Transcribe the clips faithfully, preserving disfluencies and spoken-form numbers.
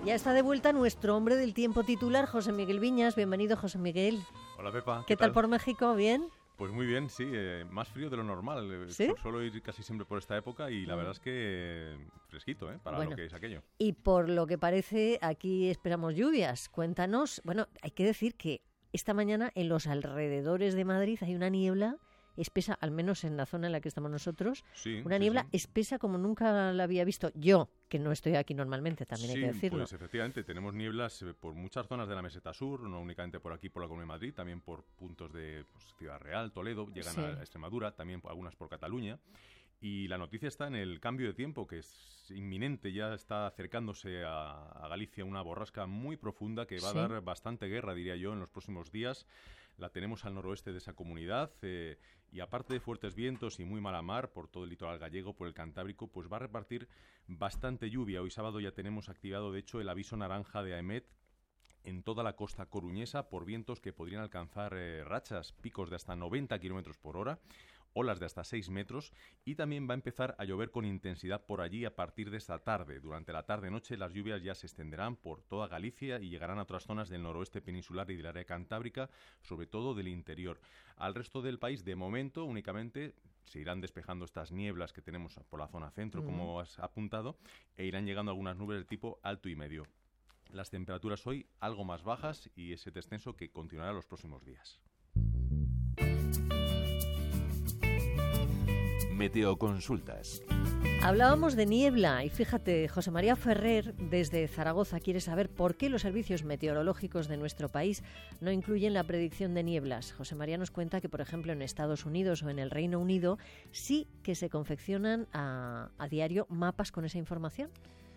Ya está de vuelta nuestro hombre del tiempo titular, José Miguel Viñas. Bienvenido, José Miguel. Hola, Pepa. ¿Qué, ¿Qué tal? tal por México? ¿Bien? Pues muy bien, sí. Eh, más frío de lo normal. ¿Sí? Suelo ir casi siempre por esta época y la verdad es que fresquito, ¿eh? Para bueno, lo que es aquello. Y por lo que parece, aquí esperamos lluvias. Cuéntanos. Bueno, hay que decir que esta mañana en los alrededores de Madrid hay una niebla espesa, al menos en la zona en la que estamos nosotros, sí, una sí, niebla sí. espesa como nunca la había visto yo, que no estoy aquí normalmente, también sí, hay que decirlo. Pues efectivamente, tenemos nieblas eh, por muchas zonas de la meseta sur, no únicamente por aquí, por la Comunidad de Madrid, también por puntos de pues, Ciudad Real, Toledo, llegan sí. a Extremadura, también algunas por Cataluña. Y la noticia está en el cambio de tiempo, que es inminente, ya está acercándose a, a Galicia una borrasca muy profunda que va sí. a dar bastante guerra, diría yo, en los próximos días. La tenemos al noroeste de esa comunidad eh, y aparte de fuertes vientos y muy mala mar por todo el litoral gallego, por el Cantábrico, pues va a repartir bastante lluvia. Hoy sábado ya tenemos activado, de hecho, el aviso naranja de AEMET en toda la costa coruñesa por vientos que podrían alcanzar eh, rachas, picos de hasta noventa kilómetros por hora, olas de hasta seis metros, y también va a empezar a llover con intensidad por allí a partir de esta tarde. Durante la tarde-noche las lluvias ya se extenderán por toda Galicia y llegarán a otras zonas del noroeste peninsular y del área cantábrica, sobre todo del interior. Al resto del país, de momento, únicamente se irán despejando estas nieblas que tenemos por la zona centro, mm. como has apuntado, e irán llegando algunas nubes de tipo alto y medio. Las temperaturas hoy algo más bajas y ese descenso que continuará los próximos días. Meteoconsultas. Hablábamos de niebla y fíjate, José María Ferrer desde Zaragoza quiere saber por qué los servicios meteorológicos de nuestro país no incluyen la predicción de nieblas. José María nos cuenta que, por ejemplo, en Estados Unidos o en el Reino Unido sí que se confeccionan a, a diario mapas con esa información.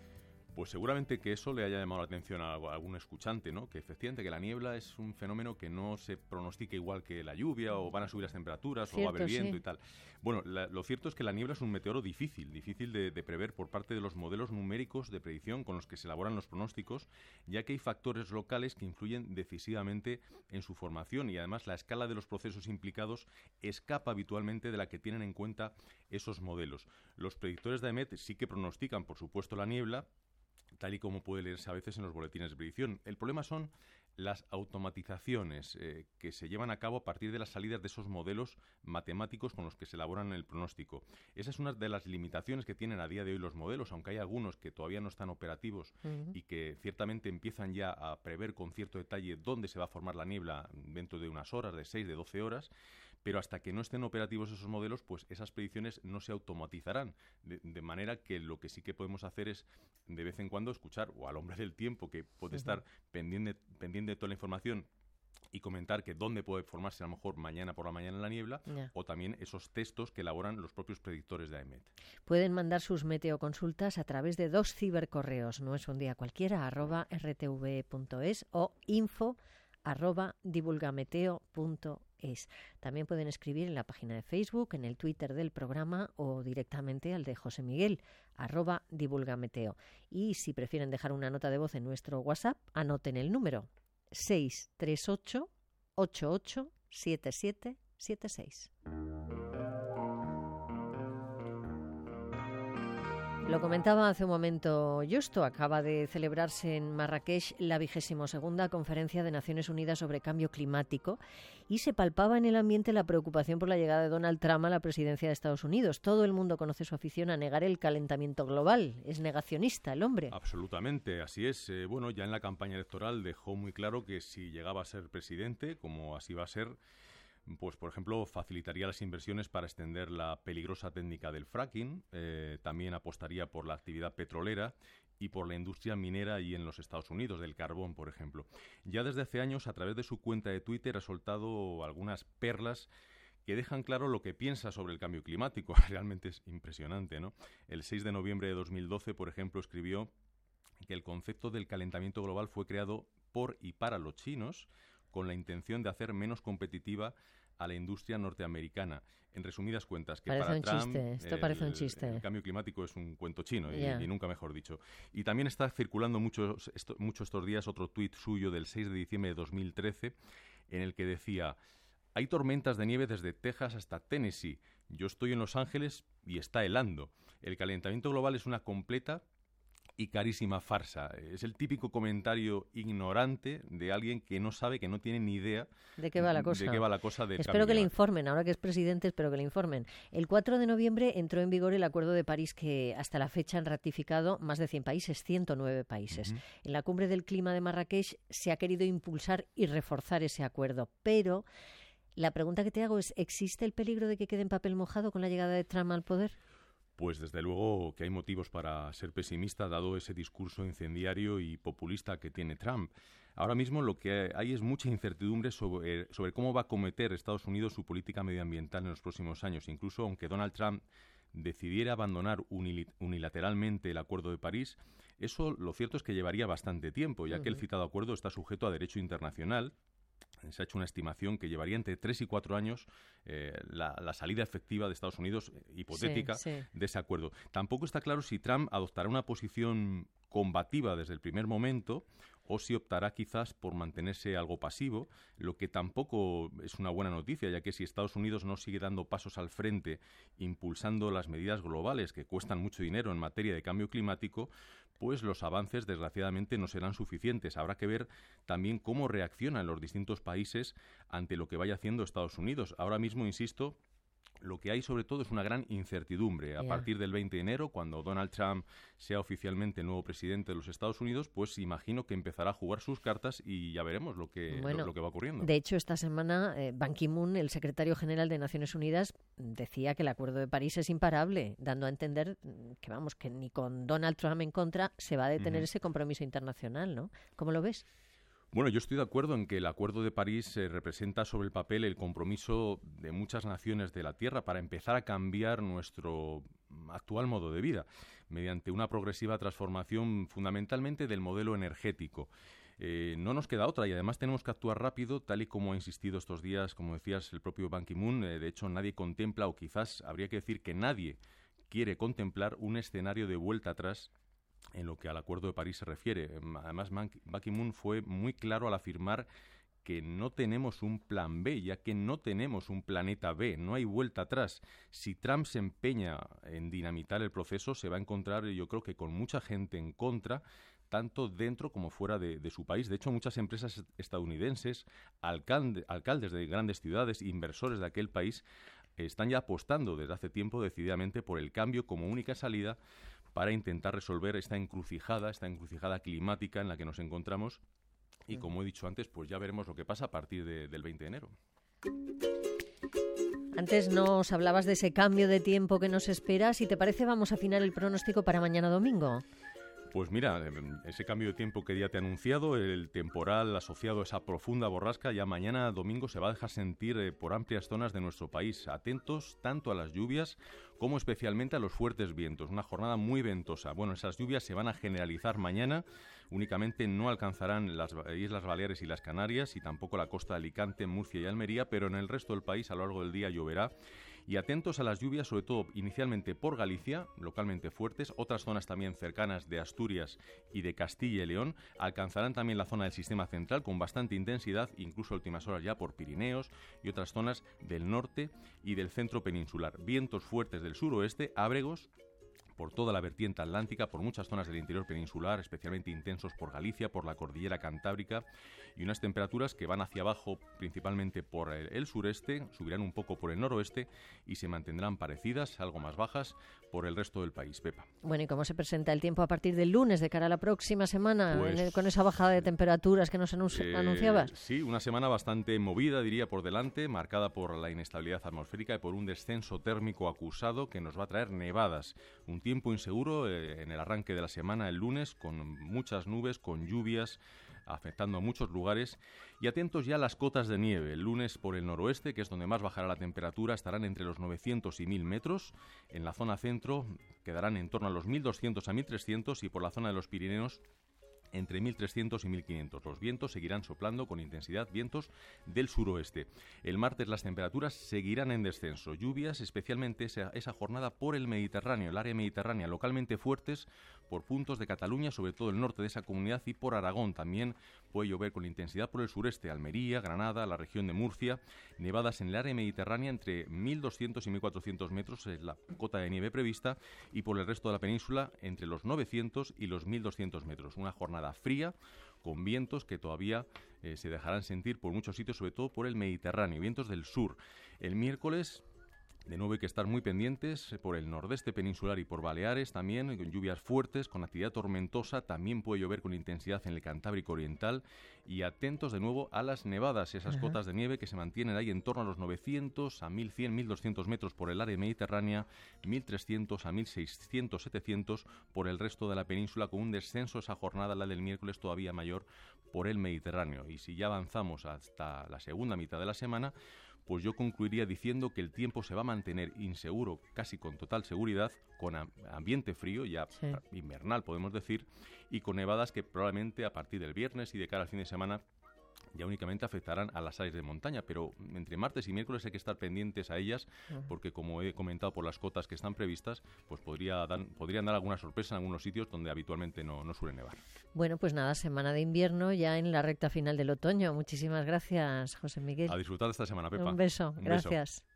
Pues seguramente que eso le haya llamado la atención a algún escuchante, ¿no? Que efectivamente que la niebla es un fenómeno que no se pronostica igual que la lluvia, o van a subir las temperaturas, cierto, o va a haber viento sí. y tal. Bueno, la, lo cierto es que la niebla es un meteoro difícil, difícil de, de prever por parte de los modelos numéricos de predicción con los que se elaboran los pronósticos, ya que hay factores locales que influyen decisivamente en su formación y además la escala de los procesos implicados escapa habitualmente de la que tienen en cuenta esos modelos. Los predictores de AEMET sí que pronostican, por supuesto, la niebla, tal y como puede leerse a veces en los boletines de predicción. El problema son las automatizaciones eh, que se llevan a cabo a partir de las salidas de esos modelos matemáticos con los que se elaboran el pronóstico. Esa es una de las limitaciones que tienen a día de hoy los modelos, aunque hay algunos que todavía no están operativos uh-huh. y que ciertamente empiezan ya a prever con cierto detalle dónde se va a formar la niebla dentro de unas horas, de seis, de doce horas, pero hasta que no estén operativos esos modelos, pues esas predicciones no se automatizarán, de, de manera que lo que sí que podemos hacer es de vez en cuando escuchar o al hombre del tiempo, que puede uh-huh. estar pendiente, pendiente de toda la información y comentar que dónde puede formarse a lo mejor mañana por la mañana la niebla, yeah. o también esos textos que elaboran los propios predictores de AEMET. Pueden mandar sus meteoconsultas a través de dos cibercorreos, no es un día cualquiera, arroba rtv.es o info arroba divulgameteo punto es. También pueden escribir en la página de Facebook, en el Twitter del programa o directamente al de José Miguel, arroba divulgameteo. Y si prefieren dejar una nota de voz en nuestro WhatsApp, anoten el número seis tres ocho, ocho ocho, siete siete siete seis. Lo comentaba hace un momento Justo, acaba de celebrarse en Marrakech la vigésimo segunda Conferencia de Naciones Unidas sobre Cambio Climático y se palpaba en el ambiente la preocupación por la llegada de Donald Trump a la presidencia de Estados Unidos. Todo el mundo conoce su afición a negar el calentamiento global. Es negacionista el hombre. Absolutamente, así es. Eh, bueno, ya en la campaña electoral dejó muy claro que si llegaba a ser presidente, como así va a ser, pues, por ejemplo, facilitaría las inversiones para extender la peligrosa técnica del fracking, eh, también apostaría por la actividad petrolera y por la industria minera y en los Estados Unidos, del carbón, por ejemplo. Ya desde hace años, a través de su cuenta de Twitter, ha soltado algunas perlas que dejan claro lo que piensa sobre el cambio climático. Realmente es impresionante, ¿no? El seis de noviembre de dos mil doce, por ejemplo, escribió que el concepto del calentamiento global fue creado por y para los chinos, con la intención de hacer menos competitiva a la industria norteamericana. En resumidas cuentas, que parece para un Trump chiste. Esto el, parece un chiste. el cambio climático es un cuento chino, y, yeah. y nunca mejor dicho. Y también está circulando muchos esto, mucho estos días otro tuit suyo del seis de diciembre de dos mil trece, en el que decía: hay tormentas de nieve desde Texas hasta Tennessee. Yo estoy en Los Ángeles y está helando. El calentamiento global es una completa y carísima farsa. Es el típico comentario ignorante de alguien que no sabe, que no tiene ni idea de qué va la cosa. De qué va la cosa de espero que le informen, ahora que es presidente, espero que le informen. El cuatro de noviembre entró en vigor el Acuerdo de París que hasta la fecha han ratificado más de cien países, ciento nueve países. Uh-huh. En la Cumbre del Clima de Marrakech se ha querido impulsar y reforzar ese acuerdo, pero la pregunta que te hago es, ¿existe el peligro de que quede en papel mojado con la llegada de Trump al poder? Pues desde luego que hay motivos para ser pesimista, dado ese discurso incendiario y populista que tiene Trump. Ahora mismo lo que hay es mucha incertidumbre sobre, sobre cómo va a acometer Estados Unidos su política medioambiental en los próximos años. Incluso aunque Donald Trump decidiera abandonar unilateralmente el Acuerdo de París, eso lo cierto es que llevaría bastante tiempo, ya uh-huh. que el citado acuerdo está sujeto a derecho internacional. Se ha hecho una estimación que llevaría entre tres y cuatro años eh, la, la salida efectiva de Estados Unidos, eh, hipotética, sí, sí. de ese acuerdo. Tampoco está claro si Trump adoptará una posición combativa desde el primer momento o si optará quizás por mantenerse algo pasivo, lo que tampoco es una buena noticia, ya que si Estados Unidos no sigue dando pasos al frente, impulsando las medidas globales que cuestan mucho dinero en materia de cambio climático, pues los avances, desgraciadamente, no serán suficientes. Habrá que ver también cómo reaccionan los distintos países ante lo que vaya haciendo Estados Unidos. Ahora mismo, insisto, lo que hay sobre todo es una gran incertidumbre. A yeah. partir del veinte de enero, cuando Donald Trump sea oficialmente el nuevo presidente de los Estados Unidos, pues imagino que empezará a jugar sus cartas y ya veremos lo que, bueno, lo, lo que va ocurriendo. De hecho, esta semana eh, Ban Ki-moon, el secretario general de Naciones Unidas, decía que el Acuerdo de París es imparable, dando a entender que, vamos, que ni con Donald Trump en contra se va a detener uh-huh. ese compromiso internacional, ¿no? ¿Cómo lo ves? Bueno, yo estoy de acuerdo en que el Acuerdo de París eh, representa sobre el papel el compromiso de muchas naciones de la Tierra para empezar a cambiar nuestro actual modo de vida mediante una progresiva transformación fundamentalmente del modelo energético. Eh, no nos queda otra y además tenemos que actuar rápido, tal y como ha insistido estos días, como decías, el propio Ban Ki-moon. Eh, de hecho, nadie contempla, o quizás habría que decir que nadie quiere contemplar un escenario de vuelta atrás en lo que al Acuerdo de París se refiere. Además, Ban Ki-moon fue muy claro al afirmar que no tenemos un plan B, ya que no tenemos un planeta B, no hay vuelta atrás. Si Trump se empeña en dinamitar el proceso, se va a encontrar, yo creo que con mucha gente en contra, tanto dentro como fuera de, de su país. De hecho, muchas empresas estadounidenses, alcalde, alcaldes de grandes ciudades, inversores de aquel país, están ya apostando desde hace tiempo decididamente por el cambio como única salida para intentar resolver esta encrucijada, esta encrucijada climática en la que nos encontramos. Y como he dicho antes, pues ya veremos lo que pasa a partir de, del veinte de enero. Antes nos hablabas de ese cambio de tiempo que nos espera. Si te parece, vamos a afinar el pronóstico para mañana domingo. Pues mira, ese cambio de tiempo que ya te he anunciado, el temporal asociado a esa profunda borrasca, ya mañana domingo se va a dejar sentir eh, por amplias zonas de nuestro país. Atentos tanto a las lluvias como especialmente a los fuertes vientos. Una jornada muy ventosa. Bueno, esas lluvias se van a generalizar mañana. Únicamente no alcanzarán las Islas Baleares y las Canarias y tampoco la costa de Alicante, Murcia y Almería, pero en el resto del país a lo largo del día lloverá. Y atentos a las lluvias, sobre todo inicialmente por Galicia, localmente fuertes. Otras zonas también cercanas de Asturias y de Castilla y León alcanzarán también la zona del sistema central con bastante intensidad, incluso a últimas horas ya por Pirineos y otras zonas del norte y del centro peninsular. Vientos fuertes del suroeste, ábregos por toda la vertiente atlántica, por muchas zonas del interior peninsular, especialmente intensos por Galicia, por la cordillera cantábrica, y unas temperaturas que van hacia abajo principalmente por el, el sureste, subirán un poco por el noroeste y se mantendrán parecidas, algo más bajas, por el resto del país. Pepa. Bueno, ¿y cómo se presenta el tiempo a partir del lunes de cara a la próxima semana, pues, el, con esa bajada de temperaturas que nos anunci- eh, anunciabas? Sí, una semana bastante movida, diría, por delante, marcada por la inestabilidad atmosférica y por un descenso térmico acusado que nos va a traer nevadas. Un tiempo inseguro eh, en el arranque de la semana, el lunes, con muchas nubes, con lluvias, afectando a muchos lugares. Y atentos ya a las cotas de nieve. El lunes por el noroeste, que es donde más bajará la temperatura, estarán entre los novecientos y mil metros. En la zona centro quedarán en torno a los mil doscientos a mil trescientos y por la zona de los Pirineos entre mil trescientos y mil quinientos. Los vientos seguirán soplando con intensidad, vientos del suroeste. El martes las temperaturas seguirán en descenso. Lluvias, especialmente esa, esa jornada por el Mediterráneo, el área mediterránea, localmente fuertes por puntos de Cataluña, sobre todo el norte de esa comunidad, y por Aragón. También puede llover con intensidad por el sureste, Almería, Granada, la región de Murcia. Nevadas en el área mediterránea entre mil doscientos y mil cuatrocientos metros es la cota de nieve prevista, y por el resto de la península entre los novecientos y los mil doscientos metros. Una jornada fría con vientos que todavía eh, se dejarán sentir por muchos sitios, sobre todo por el Mediterráneo, vientos del sur. El miércoles, de nuevo hay que estar muy pendientes por el nordeste peninsular y por Baleares también, con lluvias fuertes, con actividad tormentosa. También puede llover con intensidad en el Cantábrico Oriental, y atentos de nuevo a las nevadas, esas uh-huh. cotas de nieve que se mantienen ahí en torno a los novecientos, a mil cien, mil doscientos metros por el área mediterránea, mil trescientos a mil seiscientos, setecientos por el resto de la península, con un descenso esa jornada, la del miércoles, todavía mayor por el Mediterráneo. Y si ya avanzamos hasta la segunda mitad de la semana, pues yo concluiría diciendo que el tiempo se va a mantener inseguro, casi con total seguridad, con ambiente frío, ya sí. invernal podemos decir, y con nevadas que probablemente a partir del viernes y de cara al fin de semana ya únicamente afectarán a las áreas de montaña, pero entre martes y miércoles hay que estar pendientes a ellas, porque como he comentado, por las cotas que están previstas, pues podría dar, podrían dar alguna sorpresa en algunos sitios donde habitualmente no, no suele nevar. Bueno, pues nada, semana de invierno ya en la recta final del otoño. Muchísimas gracias, José Miguel. A disfrutar de esta semana, Pepa. Un beso, Un gracias. Beso.